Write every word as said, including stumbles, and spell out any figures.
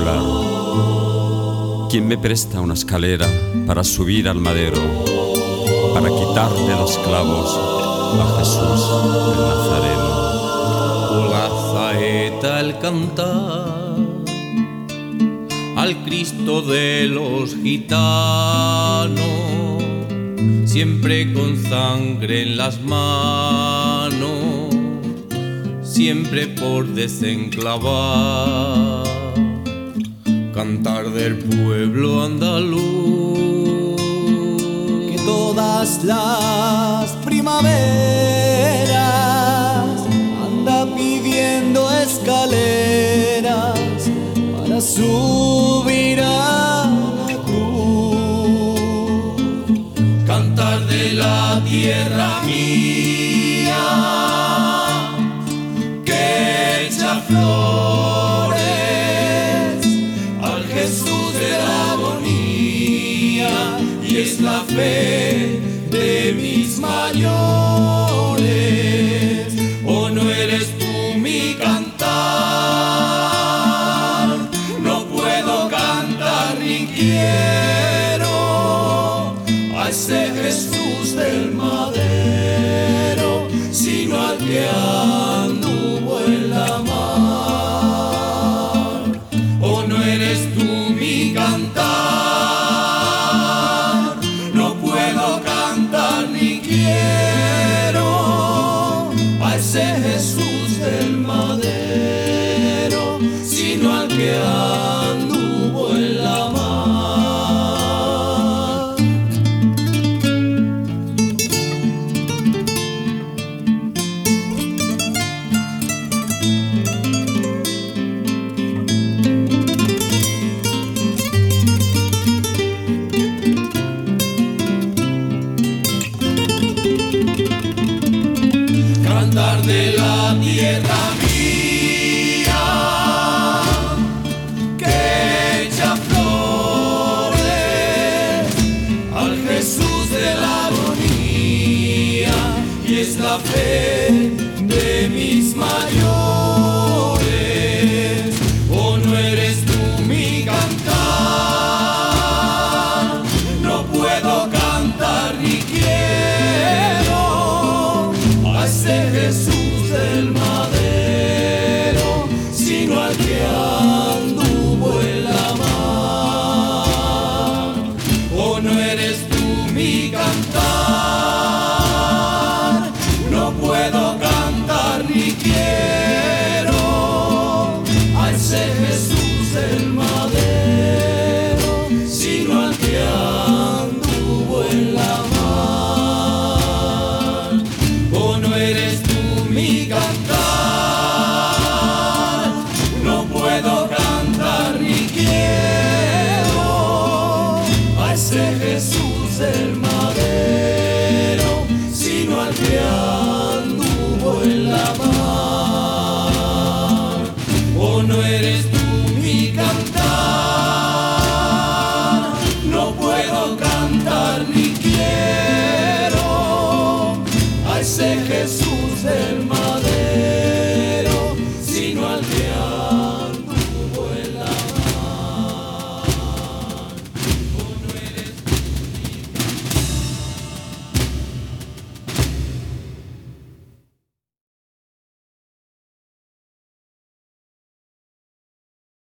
particular. ¿Quién me presta una escalera para subir al madero, para quitarle los clavos a Jesús el Nazareno? Con la saeta el cantar al Cristo de los gitanos, siempre con sangre en las manos, siempre por desenclavar. Cantar del pueblo andaluz, que todas las primaveras anda pidiendo escaleras para subir a la cruz. Cantar de la tierra mía que echa flores al Jesús de la agonía, y es la fe de mis mayores. ¿O no eres tú mi cantar? No puedo cantar ni quiero a ese Jesús del madero, sino al que anduvo en la mar. ¿O no eres tú mi cantar? No puedo cantar ni quiero a ese Jesús del madero, sino al que anduvo en la mar. Cantar de la tierra mía que echa flores al Jesús de la agonía, y es la fe de mis mayores. ¿O no eres tú mi cantar? No puedo cantar ni quiero a ese Jesús del madero, sino al que anduvo en la mar. ¿O no eres tú mi cantar? No puedo cantar ni quiero a ese Jesús del madero, sino al que anduvo en la mar. ¿O no eres tú mi cantar? No puedo cantar ni quiero a ese Jesús del madero, sino al que anduvo en la mar. ¿O no eres tú mi cantar? No puedo cantar ni quiero a ese Jesús del madero.